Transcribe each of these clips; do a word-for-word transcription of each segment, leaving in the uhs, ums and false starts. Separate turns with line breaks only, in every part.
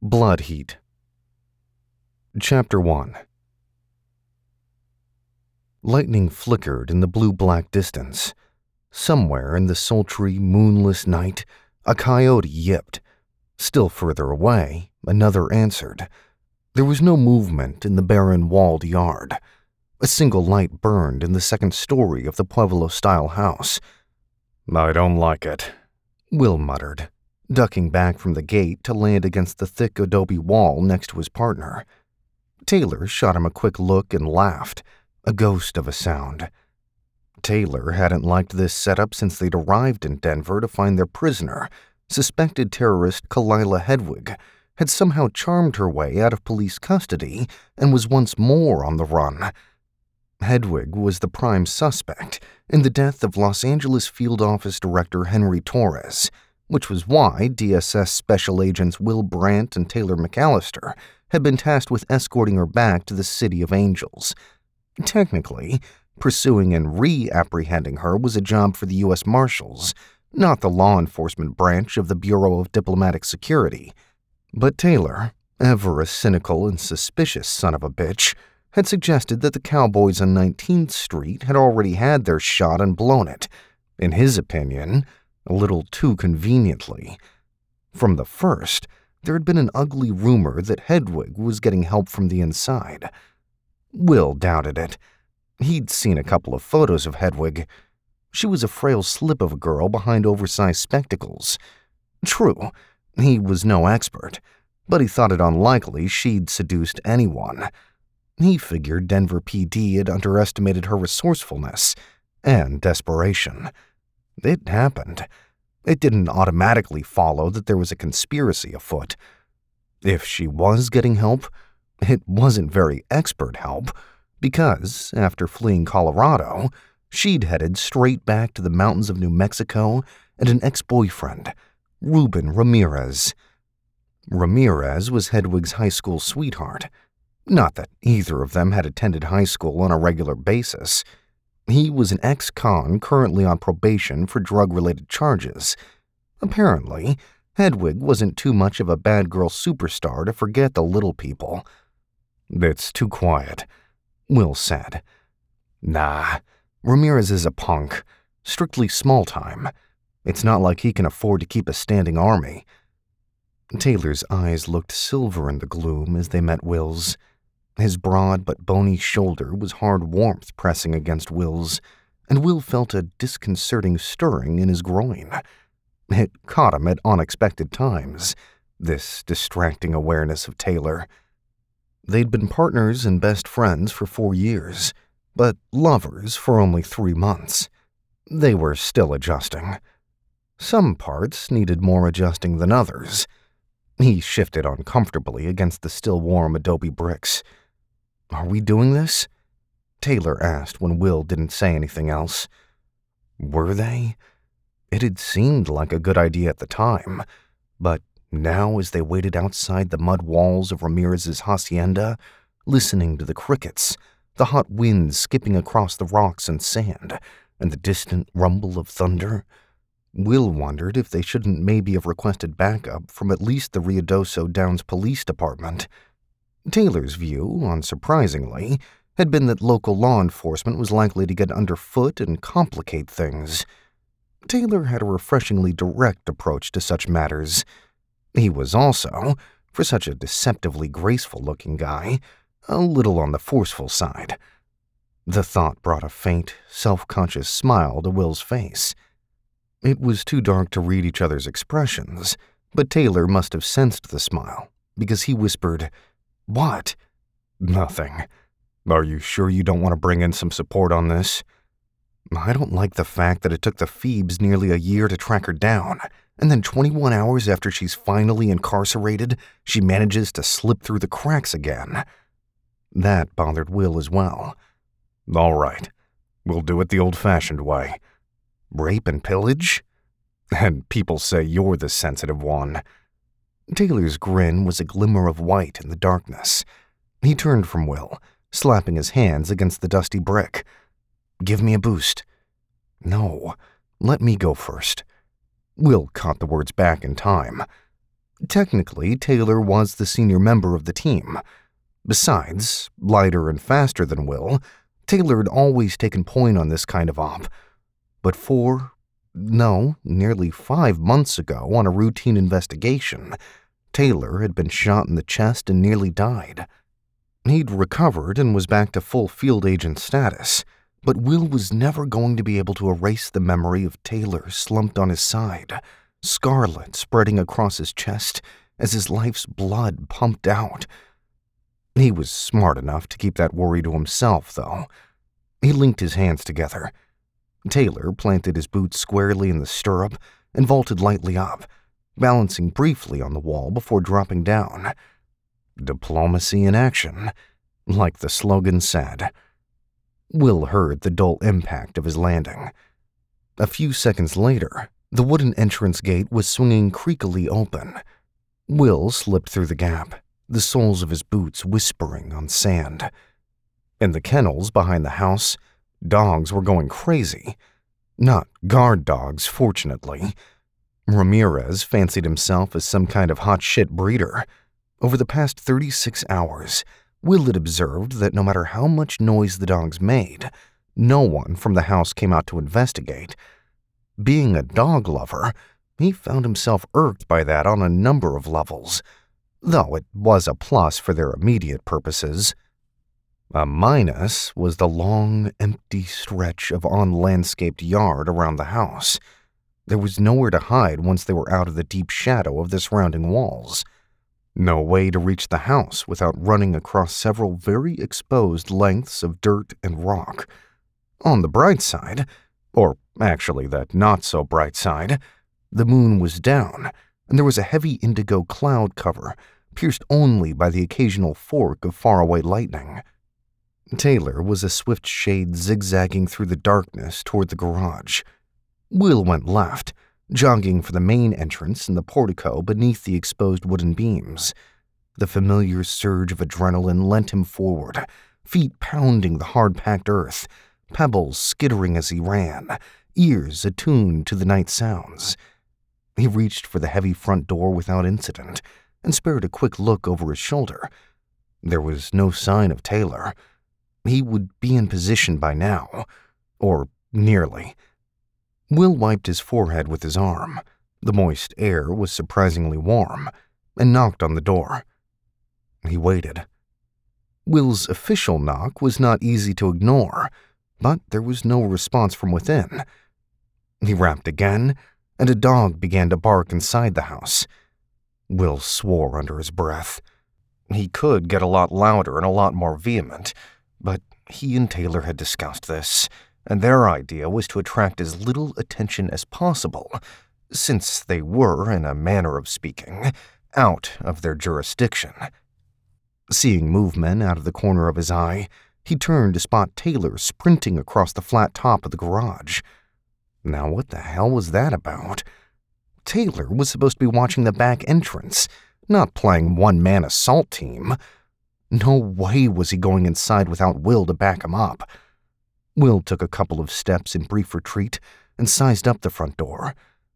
Blood Heat. Chapter one. Lightning flickered in the blue-black distance. Somewhere in the sultry, moonless night, a coyote yipped. Still further away, another answered. There was no movement in the barren walled yard. A single light burned in the second story of the Pueblo-style house. "I don't like it," Will muttered, ducking back from the gate to land against the thick adobe wall next to his partner. Taylor shot him a quick look and laughed, a ghost of a sound. Taylor hadn't liked this setup since they'd arrived in Denver to find their prisoner, suspected terrorist Kalila Hedwig, had somehow charmed her way out of police custody and was once more on the run. Hedwig was the prime suspect in the death of Los Angeles Field Office Director Henry Torres, which was why D S S Special Agents Will Brandt and Taylor McAllister had been tasked with escorting her back to the City of Angels. Technically, pursuing and re-apprehending her was a job for the U S Marshals, not the law enforcement branch of the Bureau of Diplomatic Security. But Taylor, ever a cynical and suspicious son of a bitch, had suggested that the cowboys on nineteenth Street had already had their shot and blown it, in his opinion, a little too conveniently. From the first, there had been an ugly rumor that Hedwig was getting help from the inside. Will doubted it. He'd seen a couple of photos of Hedwig. She was a frail slip of a girl behind oversized spectacles. True, he was no expert, but he thought it unlikely she'd seduced anyone. He figured Denver P D had underestimated her resourcefulness and desperation. It happened. It didn't automatically follow that there was a conspiracy afoot. If she was getting help, it wasn't very expert help, because, after fleeing Colorado, she'd headed straight back to the mountains of New Mexico and an ex-boyfriend, Ruben Ramirez. Ramirez was Hedwig's high school sweetheart. Not that either of them had attended high school on a regular basis. He was an ex-con currently on probation for drug-related charges. Apparently, Hedwig wasn't too much of a bad girl superstar to forget the little people. "It's too quiet," Will said. "Nah, Ramirez is a punk. Strictly small time. It's not like he can afford to keep a standing army." Taylor's eyes looked silver in the gloom as they met Will's. His broad but bony shoulder was hard warmth pressing against Will's, and Will felt a disconcerting stirring in his groin. It caught him at unexpected times, this distracting awareness of Taylor. They'd been partners and best friends for four years, but lovers for only three months. They were still adjusting. Some parts needed more adjusting than others. He shifted uncomfortably against the still warm adobe bricks. "Are we doing this?" Taylor asked when Will didn't say anything else. Were they? It had seemed like a good idea at the time, but now as they waited outside the mud walls of Ramirez's hacienda, listening to the crickets, the hot wind skipping across the rocks and sand, and the distant rumble of thunder, Will wondered if they shouldn't maybe have requested backup from at least the Ruidoso Downs Police Department. Taylor's view, unsurprisingly, had been that local law enforcement was likely to get underfoot and complicate things. Taylor had a refreshingly direct approach to such matters. He was also, for such a deceptively graceful-looking guy, a little on the forceful side. The thought brought a faint, self-conscious smile to Will's face. It was too dark to read each other's expressions, but Taylor must have sensed the smile, because he whispered, "What?" "Nothing. Are you sure you don't want to bring in some support on this?" "I don't like the fact that it took the Phoebes nearly a year to track her down, and then twenty-one hours after she's finally incarcerated, she manages to slip through the cracks again." That bothered Will as well. "All right. We'll do it the old-fashioned way. Rape and pillage? And people say you're the sensitive one." Taylor's grin was a glimmer of white in the darkness. He turned from Will, slapping his hands against the dusty brick. "Give me a boost." "No, let me go first." Will caught the words back in time. Technically, Taylor was the senior member of the team. Besides, lighter and faster than Will, Taylor had always taken point on this kind of op. But four, no, nearly five months ago, on a routine investigation, Taylor had been shot in the chest and nearly died. He'd recovered and was back to full field agent status, but Will was never going to be able to erase the memory of Taylor slumped on his side, scarlet spreading across his chest as his life's blood pumped out. He was smart enough to keep that worry to himself, though. He linked his hands together. Taylor planted his boots squarely in the stirrup and vaulted lightly up, balancing briefly on the wall before dropping down. Diplomacy in action, like the slogan said. Will heard the dull impact of his landing. A few seconds later, the wooden entrance gate was swinging creakily open. Will slipped through the gap, the soles of his boots whispering on sand. In the kennels behind the house, dogs were going crazy. Not guard dogs, fortunately. Ramirez fancied himself as some kind of hot shit breeder. Over the past thirty-six hours, Will had observed that no matter how much noise the dogs made, no one from the house came out to investigate. Being a dog lover, he found himself irked by that on a number of levels, though it was a plus for their immediate purposes. A minus was the long, empty stretch of unlandscaped yard around the house. There was nowhere to hide once they were out of the deep shadow of the surrounding walls. No way to reach the house without running across several very exposed lengths of dirt and rock. On the bright side, or actually the not-so-bright side, the moon was down, and there was a heavy indigo cloud cover, pierced only by the occasional fork of faraway lightning. Taylor was a swift shade zigzagging through the darkness toward the garage. Will went left, jogging for the main entrance and the portico beneath the exposed wooden beams. The familiar surge of adrenaline lent him forward, feet pounding the hard-packed earth, pebbles skittering as he ran, ears attuned to the night sounds. He reached for the heavy front door without incident and spared a quick look over his shoulder. There was no sign of Taylor. He would be in position by now, or nearly. Will wiped his forehead with his arm. The moist air was surprisingly warm, and knocked on the door. He waited. Will's official knock was not easy to ignore, but there was no response from within. He rapped again, and a dog began to bark inside the house. Will swore under his breath. He could get a lot louder and a lot more vehement, but he and Taylor had discussed this, and their idea was to attract as little attention as possible, since they were, in a manner of speaking, out of their jurisdiction. Seeing movement out of the corner of his eye, he turned to spot Taylor sprinting across the flat top of the garage. Now what the hell was that about? Taylor was supposed to be watching the back entrance, not playing one-man assault team. No way was he going inside without Will to back him up. Will took a couple of steps in brief retreat and sized up the front door.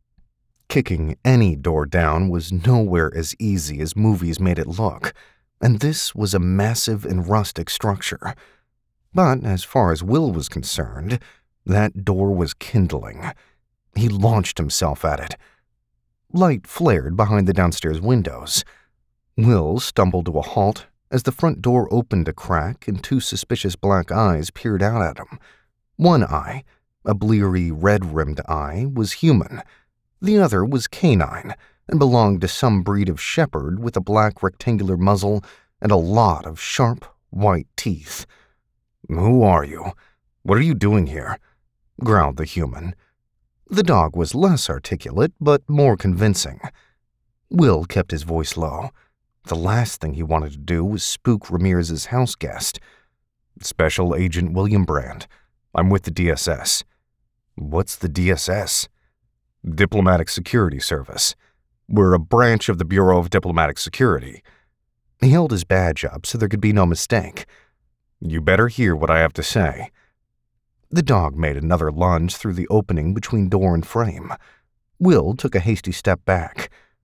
Kicking any door down was nowhere as easy as movies made it look, and this was a massive and rustic structure. But as far as Will was concerned, that door was kindling. He launched himself at it. Light flared behind the downstairs windows. Will stumbled to a halt as the front door opened a crack and two suspicious black eyes peered out at him. One eye, a bleary red-rimmed eye, was human. The other was canine and belonged to some breed of shepherd with a black rectangular muzzle and a lot of sharp, white teeth. "Who are you? What are you doing here?" growled the human. The dog was less articulate, but more convincing. Will kept his voice low. The last thing he wanted to do was spook Ramirez's house guest. "Special Agent William Brand. I'm with the D S S." "What's the D S S?" "Diplomatic Security Service. We're a branch of the Bureau of Diplomatic Security." He held his badge up so there could be no mistake. "You better hear what I have to say." The dog made another lunge through the opening between door and frame. Will took a hasty step back.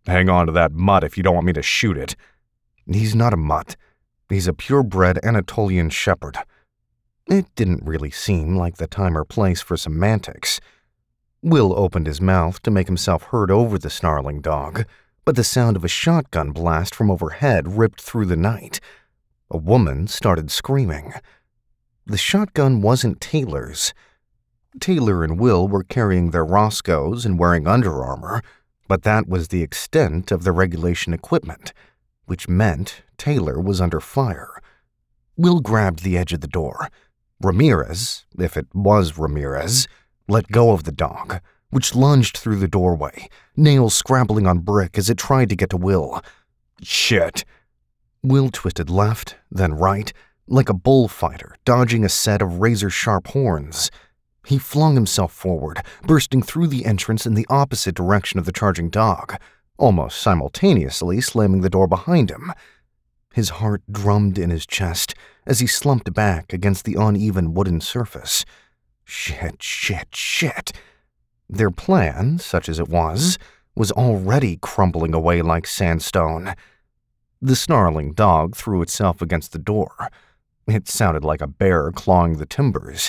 Hang on to that mutt if you don't want me to shoot it."
"He's not a mutt. He's a purebred Anatolian shepherd." It didn't really seem like the time or place for semantics. Will opened his mouth to make himself heard over the snarling dog, but the sound of a shotgun blast from overhead ripped through the night. A woman started screaming. The shotgun wasn't Taylor's. Taylor and Will were carrying their Roscoes and wearing Under Armour, but that was the extent of the regulation equipment, which meant Taylor was under fire. Will grabbed the edge of the door. Ramirez, if it was Ramirez, let go of the dog, which lunged through the doorway, nails scrabbling on brick as it tried to get to Will.
"Shit."
Will twisted left, then right, like a bullfighter dodging a set of razor-sharp horns. He flung himself forward, bursting through the entrance in the opposite direction of the charging dog, almost simultaneously slamming the door behind him. His heart drummed in his chest as he slumped back against the uneven wooden surface. Shit, shit, shit. Their plan, such as it was, was already crumbling away like sandstone. The snarling dog threw itself against the door. It sounded like a bear clawing the timbers.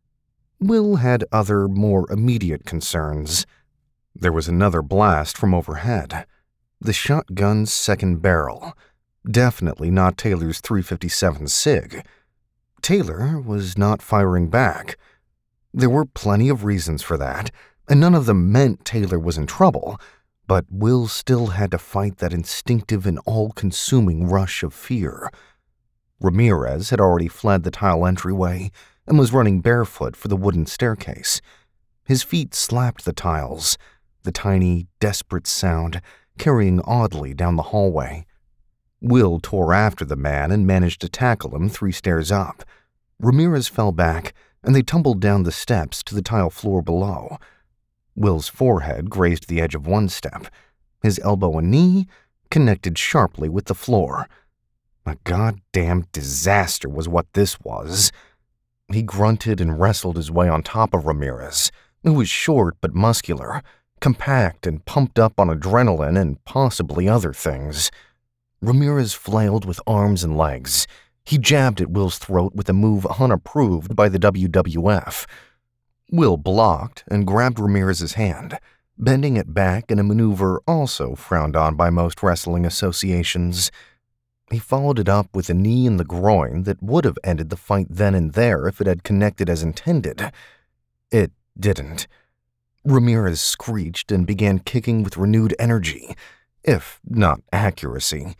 Will had other, more immediate concerns. There was another blast from overhead. The shotgun's second barrel. Definitely not Taylor's three fifty-seven SIG. Taylor was not firing back. There were plenty of reasons for that, and none of them meant Taylor was in trouble, but Will still had to fight that instinctive and all-consuming rush of fear. Ramirez had already fled the tile entryway and was running barefoot for the wooden staircase. His feet slapped the tiles, the tiny, desperate sound carrying oddly down the hallway. Will tore after the man and managed to tackle him three stairs up. Ramirez fell back, and they tumbled down the steps to the tile floor below. Will's forehead grazed the edge of one step. His elbow and knee connected sharply with the floor. A goddamn disaster was what this was. He grunted and wrestled his way on top of Ramirez, who was short but muscular, compact and pumped up on adrenaline and possibly other things. Ramirez flailed with arms and legs. He jabbed at Will's throat with a move unapproved by the W W F. Will blocked and grabbed Ramirez's hand, bending it back in a maneuver also frowned on by most wrestling associations. He followed it up with a knee in the groin that would have ended the fight then and there if it had connected as intended. It didn't. Ramirez screeched and began kicking with renewed energy, if not accuracy.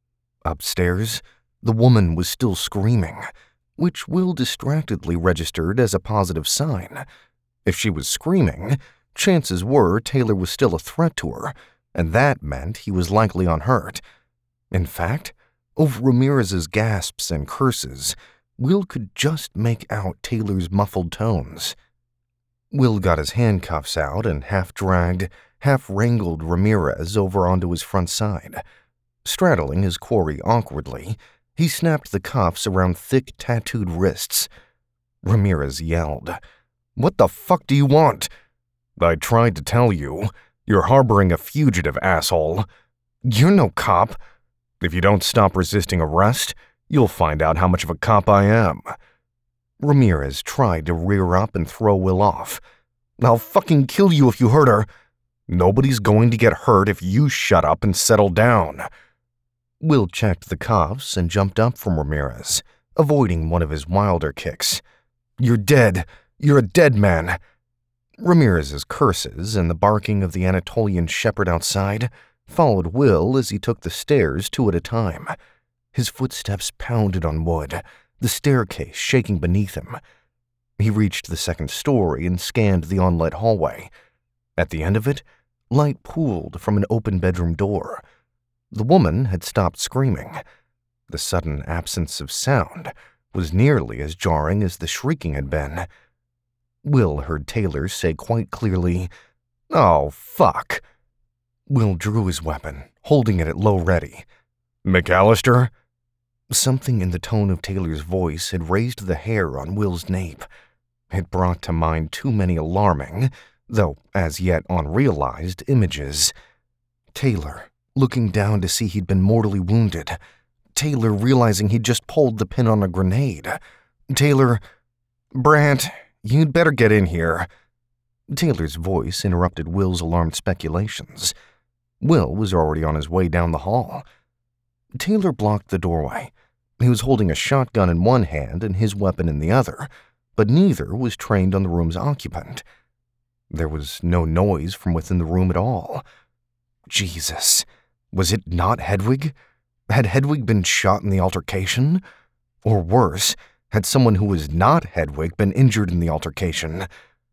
Upstairs, the woman was still screaming, which Will distractedly registered as a positive sign. If she was screaming, chances were Taylor was still a threat to her, and that meant he was likely unhurt. In fact, over Ramirez's gasps and curses, Will could just make out Taylor's muffled tones. Will got his handcuffs out and half-dragged, half-wrangled Ramirez over onto his front side. Straddling his quarry awkwardly, he snapped the cuffs around thick, tattooed wrists. Ramirez yelled, "What the fuck do you want?" "I tried to tell you. You're harboring a fugitive, asshole." "You're no cop." "If you don't stop resisting arrest, you'll find out how much of a cop I am." Ramirez tried to rear up and throw Will off. "I'll fucking kill you if you hurt her." "Nobody's going to get hurt if you shut up and settle down." Will checked the cuffs and jumped up from Ramirez, avoiding one of his wilder kicks. "You're dead. You're a dead man." Ramirez's curses and the barking of the Anatolian shepherd outside followed Will as he took the stairs two at a time. His footsteps pounded on wood, the staircase shaking beneath him. He reached the second story and scanned the unlit hallway. At the end of it, light pooled from an open bedroom door. The woman had stopped screaming. The sudden absence of sound was nearly as jarring as the shrieking had been. Will heard Taylor say quite clearly, "Oh, fuck." Will drew his weapon, holding it at low ready. "McAllister?" Something in the tone of Taylor's voice had raised the hair on Will's nape. It brought to mind too many alarming, though as yet unrealized, images. Taylor, looking down to see he'd been mortally wounded. Taylor realizing he'd just pulled the pin on a grenade. Taylor, Brant, you'd better get in here. Taylor's voice interrupted Will's alarmed speculations. Will was already on his way down the hall. Taylor blocked the doorway. He was holding a shotgun in one hand and his weapon in the other, but neither was trained on the room's occupant. There was no noise from within the room at all. Jesus, was it not Hedwig? Had Hedwig been shot in the altercation? Or worse, had someone who was not Hedwig been injured in the altercation?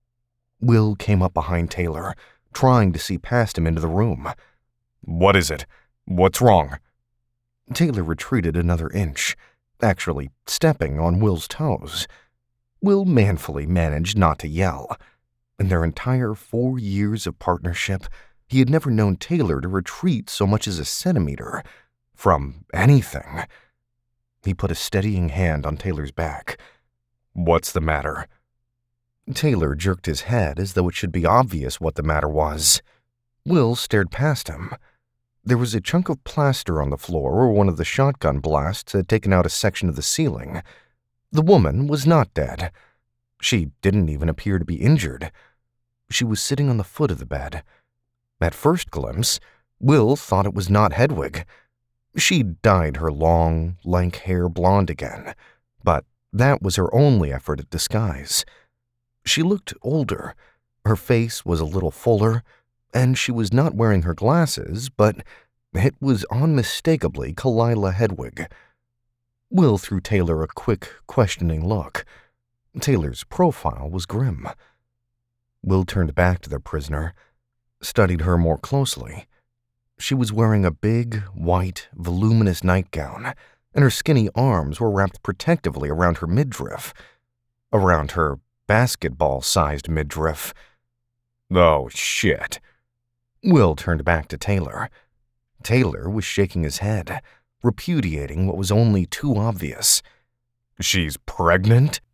Will came up behind Taylor, trying to see past him into the room.
What is it? What's wrong?
Taylor retreated another inch, actually stepping on Will's toes. Will manfully managed not to yell. In their entire four years of partnership, he had never known Taylor to retreat so much as a centimeter from anything. He put a steadying hand on Taylor's back.
What's the matter?
Taylor jerked his head as though it should be obvious what the matter was. Will stared past him. There was a chunk of plaster on the floor where one of the shotgun blasts had taken out a section of the ceiling. The woman was not dead. She didn't even appear to be injured. She was sitting on the foot of the bed. At first glimpse, Will thought it was not Hedwig. She'd dyed her long, lank hair blonde again, but that was her only effort at disguise. She looked older. Her face was a little fuller, and she was not wearing her glasses, but it was unmistakably Kalila Hedwig. Will threw Taylor a quick, questioning look. Taylor's profile was grim. Will turned back to their prisoner, studied her more closely. She was wearing a big, white, voluminous nightgown, and her skinny arms were wrapped protectively around her midriff. Around her basketball-sized midriff.
Oh, shit.
Will turned back to Taylor. Taylor was shaking his head, repudiating what was only too obvious.
She's pregnant?